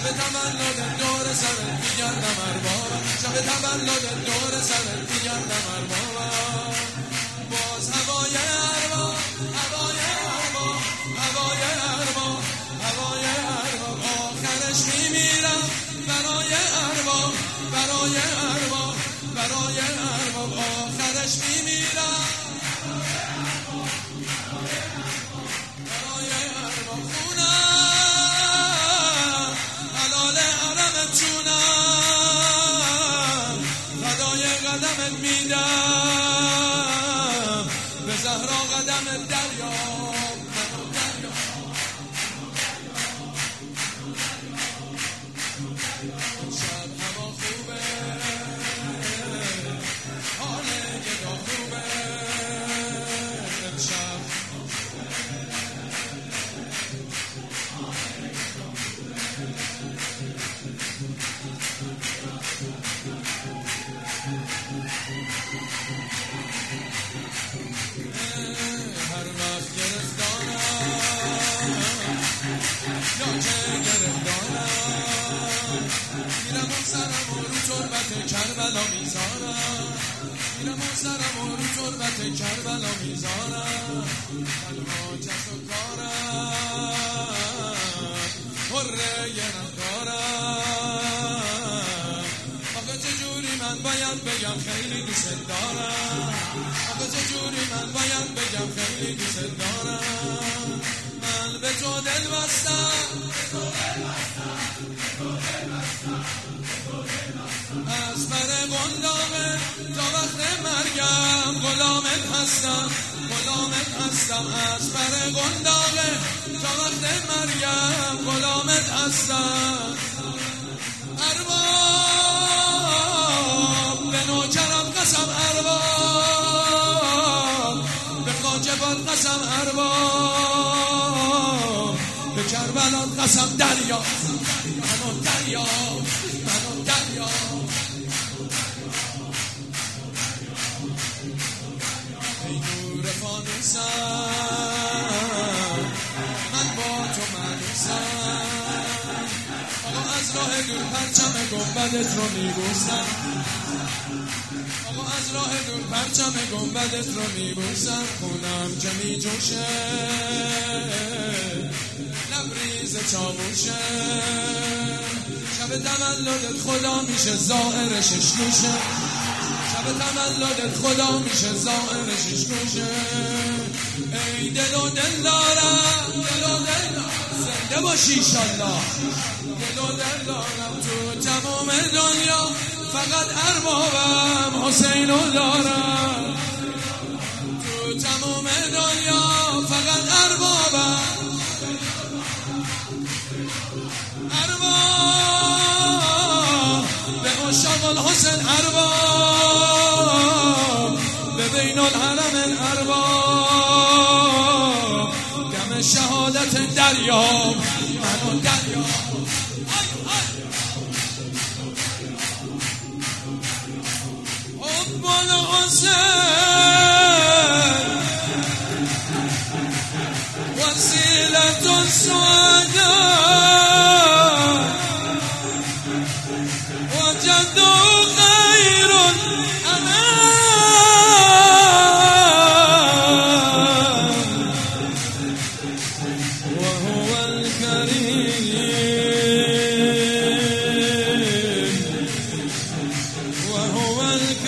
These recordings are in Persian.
تولد دور سرت میگردم اربابا، شب تولد دور سرت میگردم اربابا. باز هوای ارباب، هوای ارباب، هوای ارباب، هوای ارباب. آخرش میمیرم برای ارباب، برای ارباب، برای ارباب. آخرش میمیرم برای ارباب. خونم حلال حرمت جونم، فدای قدمت میدم، به زهرا قدمت دریا. شب هوا خوبه، حال گدا خوبه، امشب هر وقت گرفتارم یا که گرفتارم، میرم اون سرم و رو تربت کربلا میذارم، میرم اون سرم و رو تربت کربلا میذارم. تنها کس و کارم حره ندارم. آخه چجوری من باید بگم خیلی دوست دارم، آخه چجوری من باید بگم خیلی دوست دارم. من به تو دل بستم، از بر قنداقه تا وقت مرگم غلامت هستم، غلامت هستم. از بر قنداقه تا وقت مرگم غلامت هستم. ارباب به نوکرم قسم، ارباب به خاجبات قسم، ارباب به کربلات قسم. دریا منو دریا، منو دریا. ای نور فانوسم من با تو مانوسم. آقا از راه دور پرچم گنبدت رو میبوسم، آقا از راه دور پرچم گنبدت رو میبوسم. خونم که میجوشه لبریز چاووشه، شب تولدت خدا میشه زائر ششنوشه، شب تولدت خدا میشه زائر ششنوشه. ای دل و دل دارم، دل و دل دارم، زنده باشی ایشالله. دل و دل دارم تو تمام دنیا، فقط اربابم حسینو دارم. تو تمام دنیا فقط اربابم، ارباب به عشاق الحسین، ارباب به بین الحرم ارباب. دم شهادت دریا منو دریا. حب الحسین وسیلة السعداء وجدوا خير الأنام وهو الكريم، وهو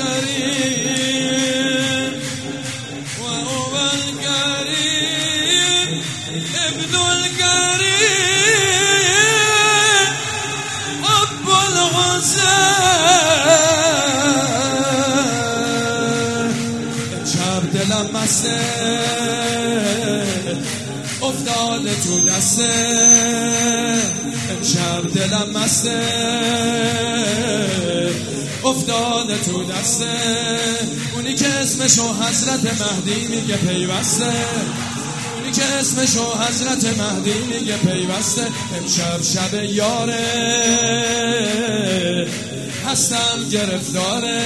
الكريم، وهو الكريم ابن الكريم حب الحسین. امشب دلم مسته افتاده تو دسته، امشب دلم مسته افتاده تو دسته. اونی که اسمشو حضرت مهدی میگه پیوسته، اونی که اسمشو حضرت مهدی میگه پیوسته. امشب شب یاره هستم گرفتاره،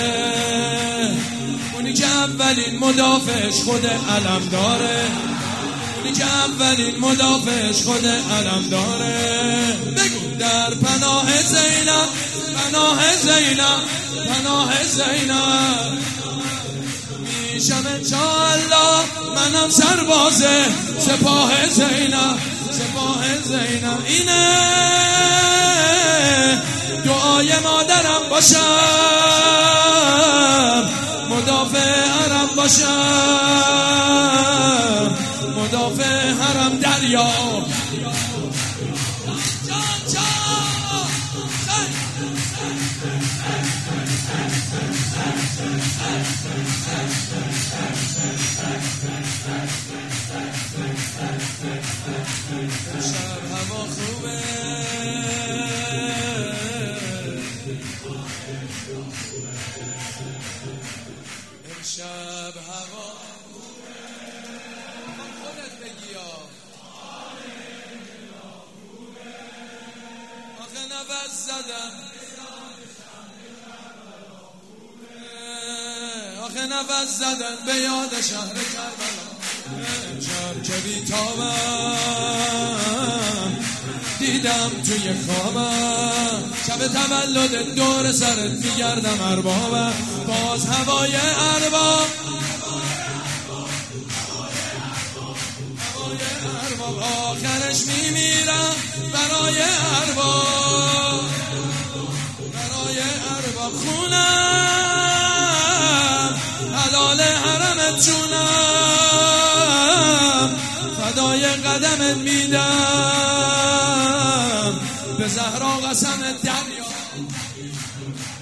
اونی که اولین مدافعش خود علم داره، اونی که اولین مدافعش خود علم داره. بگو در پناه زینب، پناه زینب، پناه زینب میشم انشاءالله منم سرباز سپاه زینب، سپاه زینب. اینه دعای مادرم باشم، مدافع حرم باشم، مدافع حرم دریا. شب هوا خوبه، امشب هوا خوبه. خودت بگی یا آخه نفس زدم، آخه نفس زدن به یاد شهر کربلا. امشب که بیتابم دیدم توی خوابم، شب تولد دور سرت میگردم اربابم. باز هوای ارباب، هوای ارباب آخرش میمیرم برای ارباب، برای ارباب. خونم حلال حرمت جونم، فدای قدمت میدم به زهرا قسم دریا.